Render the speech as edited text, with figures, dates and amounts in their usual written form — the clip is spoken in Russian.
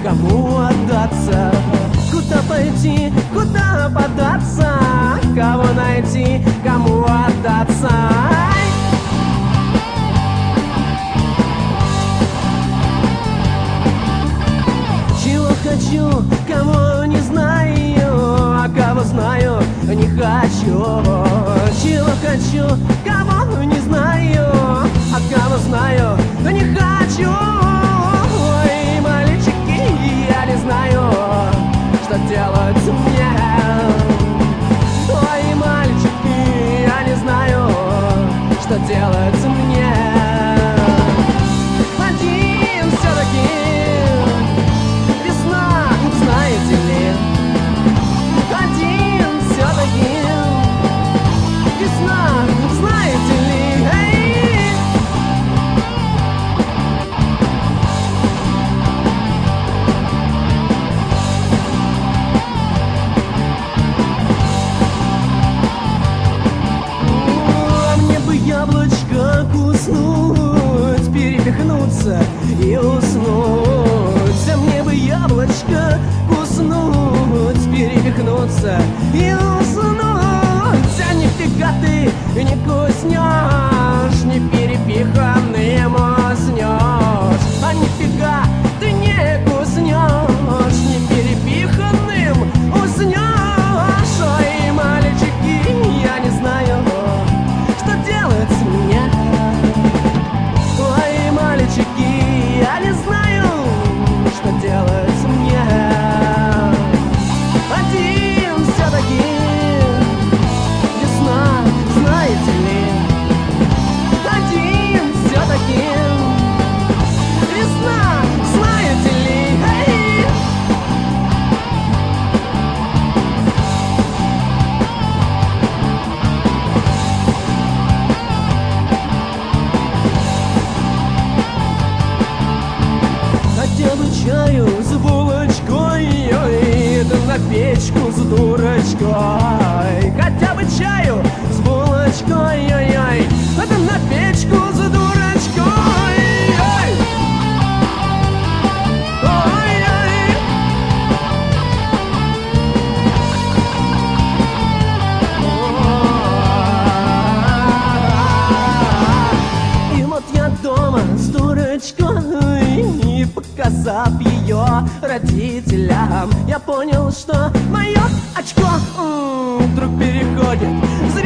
кому отдаться? Куда пойти, куда податься? Кого найти, кому отдаться? Чего хочу, кого не знаю, а кого знаю, не хочу. Чего хочу, кого не знаю, а кого знаю, не хочу. Ой, мальчики, я не знаю, что делать мне. Ой, мальчики, я не знаю, что делать мне. Один все-таки весна, знаете ли. Один все-таки весна, знаете ли. Эй! Мне бы яблочко куснуть, перепихнуться и уснуть. А мне бы яблочко куснуть, перепихнуться и уснуть. А нифига ты не куснешь, не перепиханным уснешь. А нифига ты не куснешь, не перепиханным уснешь. Ой, мальчики, я не знаю, что делать мне. Ой, мальчики, я не знаю, что делать мне. Один все-таки весна, знаете ли. Один все-таки весна, знаете ли. Эй! Хотя бы чаю с булочкой, ой, да на печку с дурочкой. Хотя бы чаю с булочкой, ой, да на печку с дурочкой. Ой! Ой-ой! И вот я дома с дурочкой, и показав ее родителям, я понял, что мое очко вдруг переходит в